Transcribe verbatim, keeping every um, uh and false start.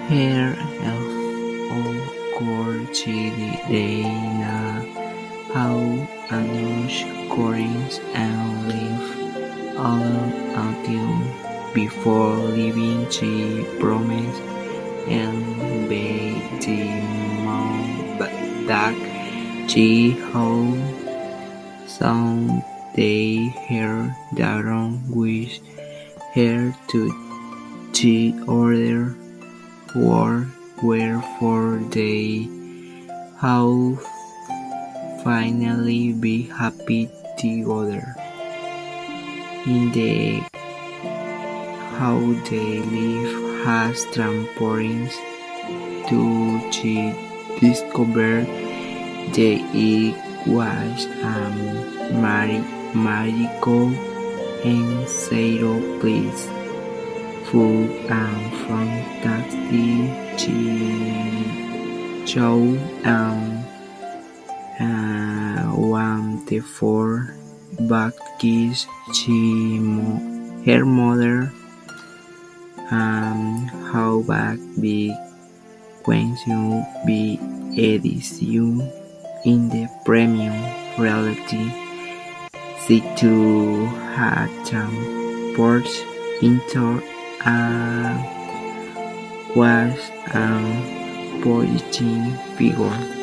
Her elf Cordelia how Anush Corins and lived alone until before leaving she promised and begged the mom that she home someday her daughter wished her to the other world wherefore they how finally be happy together. In the how they live has trampolines to the discover the it was um, mari- magical and zero place food and fantastic show and uh, one the four back kids she mo- her mother um, how back big when you be edition in the premium reality see to have transports into a was a poisoning figure.